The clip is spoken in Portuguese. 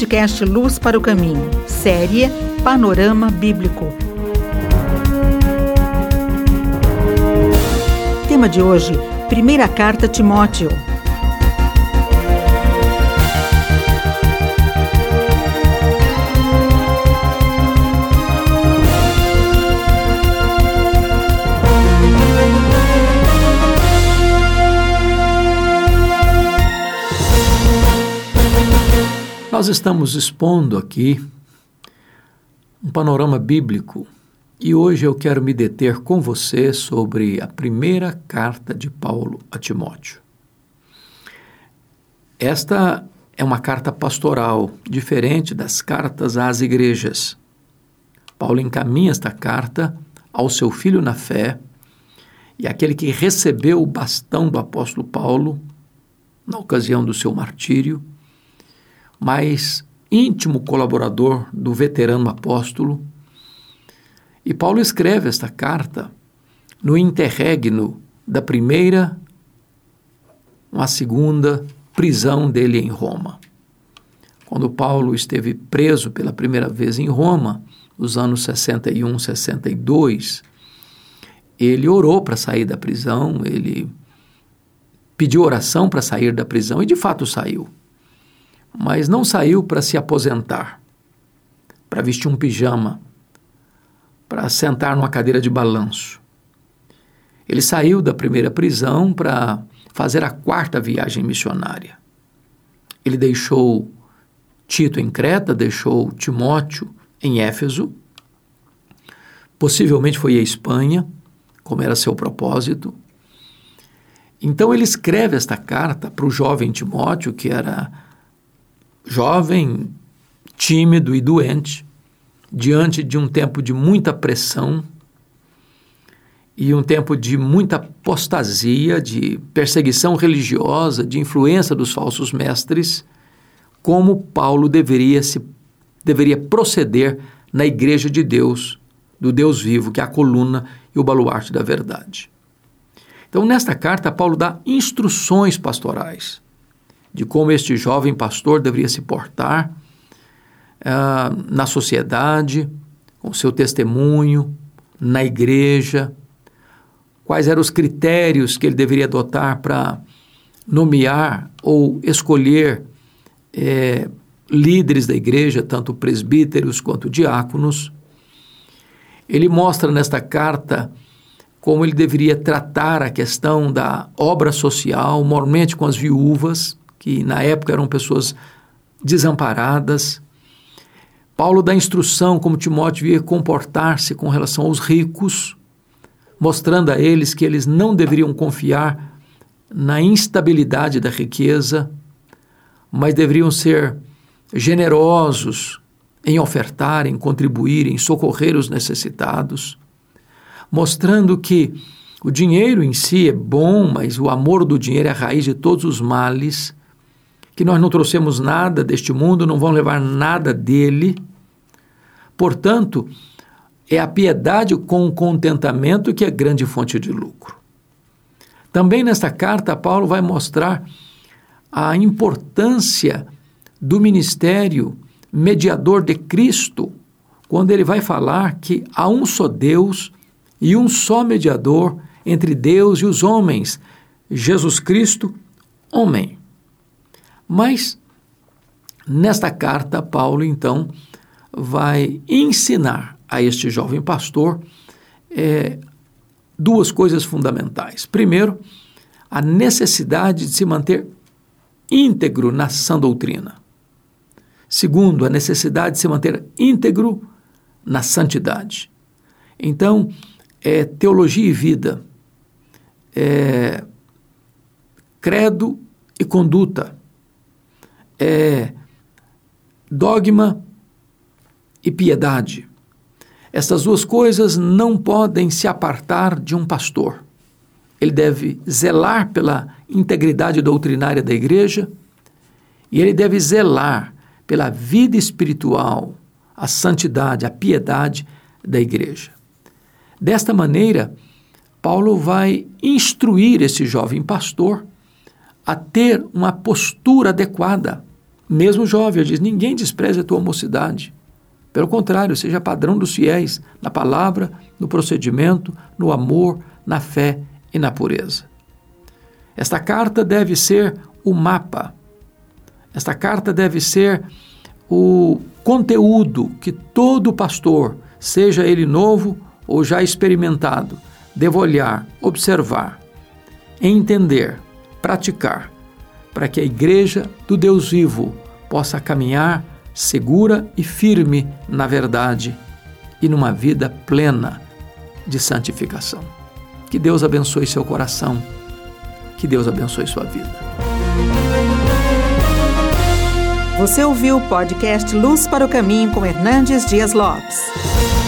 podcast Luz para o Caminho, série Panorama Bíblico. Tema de hoje, Primeira Carta a Timóteo. Nós estamos expondo aqui um panorama bíblico e hoje eu quero me deter com você sobre a primeira carta de Paulo a Timóteo. Esta é uma carta pastoral, diferente das cartas às igrejas. Paulo encaminha esta carta ao seu filho na fé e aquele que recebeu o bastão do apóstolo Paulo na ocasião do seu martírio, mas íntimo colaborador do veterano apóstolo. E Paulo escreve esta carta no interregno da primeira ou a segunda prisão dele em Roma. Quando Paulo esteve preso pela primeira vez em Roma, nos anos 61, 62, ele orou para sair da prisão, ele pediu oração para sair da prisão e de fato saiu. Mas não saiu para se aposentar, para vestir um pijama, para sentar numa cadeira de balanço. Ele saiu da primeira prisão para fazer a quarta viagem missionária. Ele deixou Tito em Creta, deixou Timóteo em Éfeso, possivelmente foi à Espanha, como era seu propósito. Então ele escreve esta carta para o jovem Timóteo, que era jovem, tímido e doente, diante de um tempo de muita pressão e um tempo de muita apostasia, de perseguição religiosa, de influência dos falsos mestres, como Paulo deveria proceder na igreja de Deus, do Deus vivo, que é a coluna e o baluarte da verdade. Então, nesta carta, Paulo dá instruções pastorais de como este jovem pastor deveria se portar na sociedade, com seu testemunho, na igreja, quais eram os critérios que ele deveria adotar para nomear ou escolher líderes da igreja, tanto presbíteros quanto diáconos. Ele mostra nesta carta como ele deveria tratar a questão da obra social, mormente com as viúvas, que na época eram pessoas desamparadas. Paulo dá instrução como Timóteo devia comportar-se com relação aos ricos, mostrando a eles que eles não deveriam confiar na instabilidade da riqueza, mas deveriam ser generosos em ofertar, em contribuir, em socorrer os necessitados, mostrando que o dinheiro em si é bom, mas o amor do dinheiro é a raiz de todos os males, que nós não trouxemos nada deste mundo, não vamos levar nada dele. Portanto, é a piedade com o contentamento que é grande fonte de lucro. Também nesta carta, Paulo vai mostrar a importância do ministério mediador de Cristo, quando ele vai falar que há um só Deus e um só mediador entre Deus e os homens, Jesus Cristo, homem. Mas, nesta carta, Paulo, então, vai ensinar a este jovem pastor duas coisas fundamentais. Primeiro, a necessidade de se manter íntegro na sã doutrina. Segundo, a necessidade de se manter íntegro na santidade. Então, teologia e vida, credo e conduta, dogma e piedade. Essas duas coisas não podem se apartar de um pastor. Ele deve zelar pela integridade doutrinária da igreja e ele deve zelar pela vida espiritual, a santidade, a piedade da igreja. Desta maneira, Paulo vai instruir esse jovem pastor a ter uma postura adequada Mesmo jovem, ele diz, ninguém despreze a tua mocidade. Pelo contrário, seja padrão dos fiéis na palavra, no procedimento, no amor, na fé e na pureza. Esta carta deve ser o mapa. Esta carta deve ser o conteúdo que todo pastor, seja ele novo ou já experimentado, deve olhar, observar, entender, praticar, para que a igreja do Deus vivo possa caminhar segura e firme na verdade e numa vida plena de santificação. Que Deus abençoe seu coração, que Deus abençoe sua vida. Você ouviu o podcast Luz para o Caminho com Hernandes Dias Lopes.